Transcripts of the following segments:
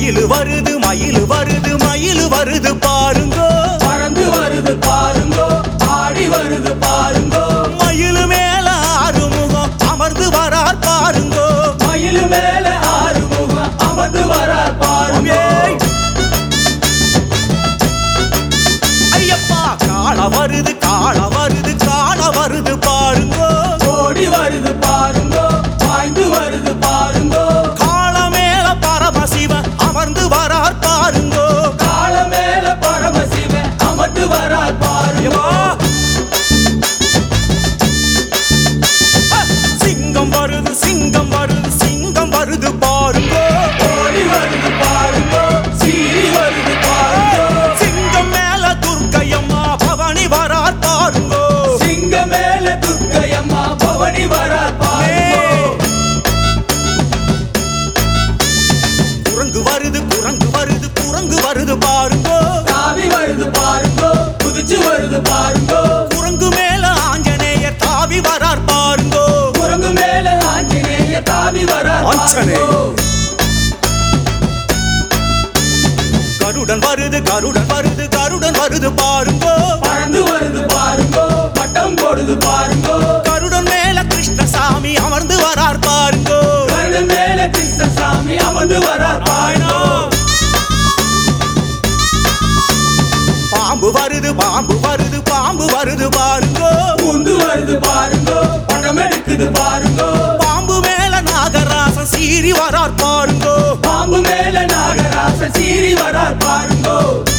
மயிலு வருது மயிலு வருது மயிலு வருது பாருங்கோ, பறந்து வருது பாருங்கோ, ஆடி வருது பாருங்கோ. மயிலு மேல ஆறுமுகம் அமர்ந்து வரார் பாருங்கோ, மயிலு மேல ஆறுமுகம் அமர்ந்து வரார் பாருங்கோ. ஐயப்பா காள வருது காள வருது காள வருது பாருங்கோ, ஓடி வருது பாருங்கோ, பாய்ந்து வருது பாருங்கோ. காள மேல பரமசிவன் அமர்ந்து வரார் பாருங்கோ, காள மேல பரமசிவன் அமர்ந்து வரார் பாருங்கோ. சிங்கம் வருது சிங்கம் வருது சிங்கம் வருது பாருங்கோ, ஓடி வருது பாருங்கோ, சீறி வருது பாருங்கோ. சிங்கம் மேல துர்க்கையம்மா பவனி வரார் பாருங்கோ, சிங்க மேல துர்க்கையம்மா பவனி வரார் பாருங்கோ. குரங்கு வருது குரங்கு வருது குரங்கு வருது பாருங்கோ, தாவி வருது பாருங்கோ, குதிச்சு வருது பாருங்கோ. குரங்கு மேல ஆஞ்சநேயர் தாவி வரார் பாருங்கோ, குரங்கு மேல ஆஞ்சநேய தாவி வரார் பாருங்கோ. கருடன் வருது கருடன் வருது கருடன் வருது பாருங்கோ, பறந்து வருது பாருங்கோ, பட்டம் போடுது பாருங்கோ. கருடன் மேல கிருஷ்ணசாமி அமர்ந்து வரார் பாருங்கோ, கருடன் மேல கிருஷ்ணசாமி அமர்ந்து வரார் பாருங்கோ. பாம்பு வருது பாம்பு வருது பாம்பு வருது பாருங்கோ, பூந்து வருது பாருங்கோ, படம் எடுக்குது பாருங்கோ. பாம்பு மேல நாகராசன் சீறி வரார் பாருங்கோ, பாம்பு மேல நாகராசன் சீறி வரார் பாருங்கோ.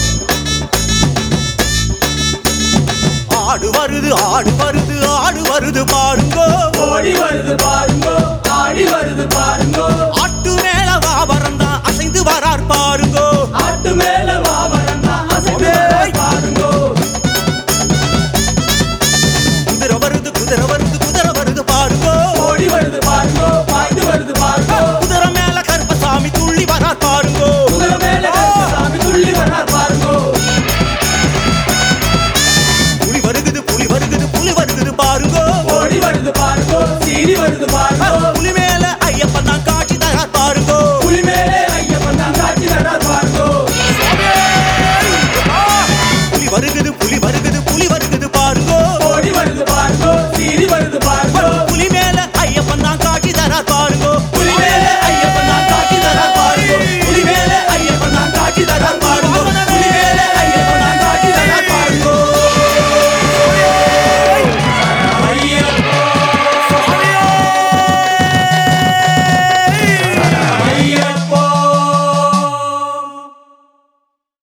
ஆடு வருது ஆடு வருது ஆடு வருது பாருங்கோ, ஓடி வருது பாருங்கோ, ஆடி வருது பாருங்கோ.